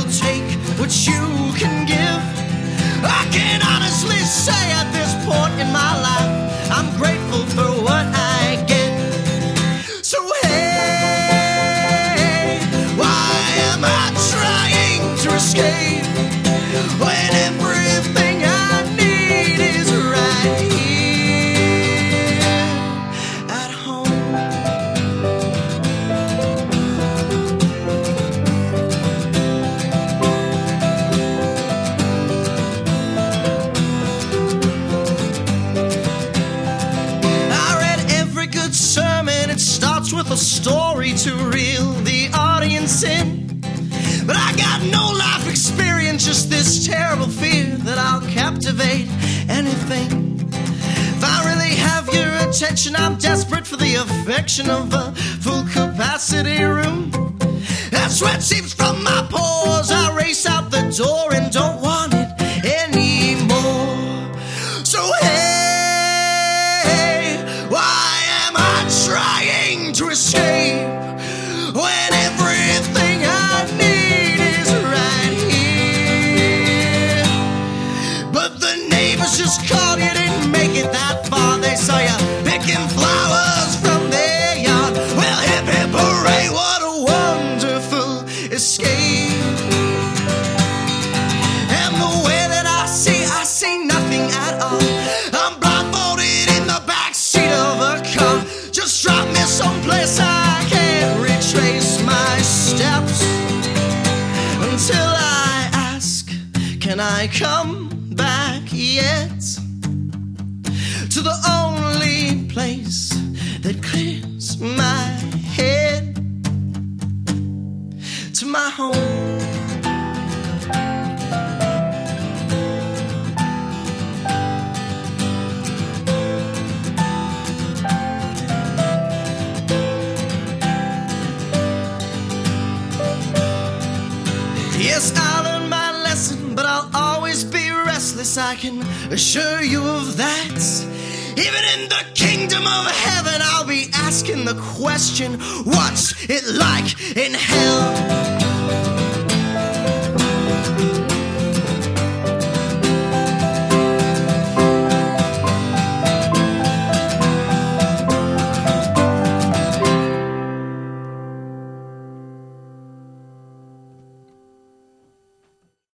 will take what you can give. I can honestly say at this point in my life, I'm grateful for what I get. So hey, why am I trying to escape when everything I need is right here at home? I read every good sermon, it starts with a story to reel the audience in. But I got no life experience, just this terrible fear that I'll captivate anything. If I really have your attention, I'm desperate for the affection of a full capacity room. That sweat seeps from my pores, I race out the door and don't want it anymore. So hey, why am I trying to escape when everything I need is right here? But the neighbors just called, you didn't make it that far. They saw you picking flowers from their yard. Well, hip hip hooray, what a wonderful escape. And the way that I see nothing at all. I'm blindfolded in the backseat of a car. Just drop me someplace I can't retrace my steps, until I ask, can I come back yet? To the only place that clears my head, to my home. Yes, I learned my lesson, but I'll always be restless, I can assure you of that. Even in the kingdom of heaven, I'll be asking the question, what's it like in hell?